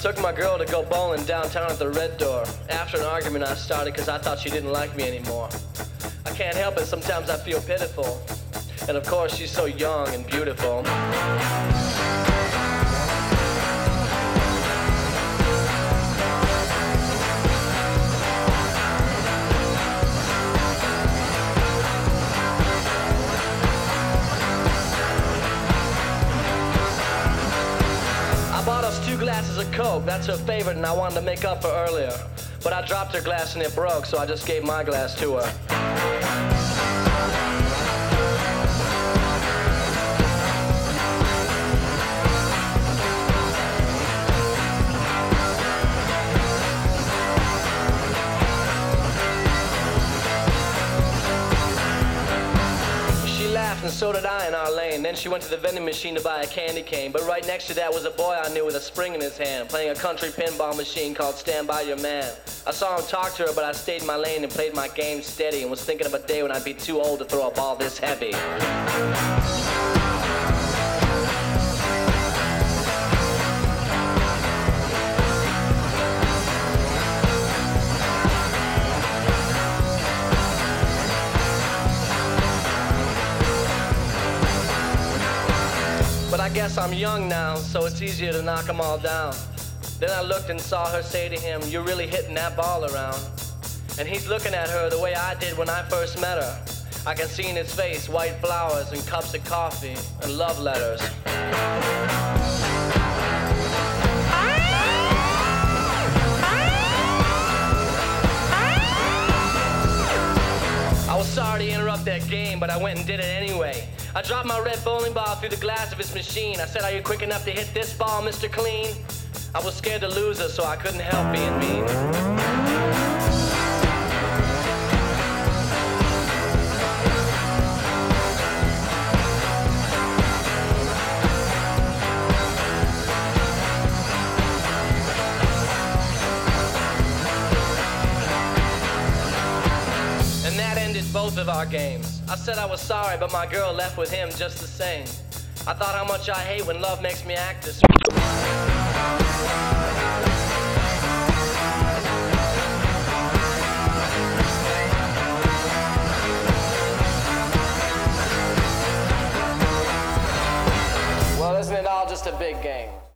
Took my girl to go bowling downtown at the Red Door. After an argument I started because I thought she didn't like me anymore. I can't help it, sometimes I feel pitiful. And of course she's so young and beautiful. Glasses of Coke, that's her favorite, and I wanted to make up for earlier. But I dropped her glass and it broke, so I just gave my glass to her. And so did I in our lane. Then she went to the vending machine to buy a candy cane. But right next to that was a boy I knew with a spring in his hand, playing a country pinball machine called Stand By Your Man. I saw him talk to her, but I stayed in my lane and played my game steady, and was thinking of a day when I'd be too old to throw a ball this heavy. But I guess I'm young now, so it's easier to knock them all down. Then I looked and saw her say to him, "You're really hitting that ball around." And he's looking at her the way I did when I first met her. I can see in his face white flowers and cups of coffee and love letters. I was sorry to interrupt that game, but I went and did it anyway. I dropped my red bowling ball through the glass of his machine. I said, "Are you quick enough to hit this ball, Mr. Clean?" I was scared to lose her, so I couldn't help being mean. And that ended both of our games. I said I was sorry, but my girl left with him just the same. I thought how much I hate when love makes me act this way. Well, isn't it all just a big game?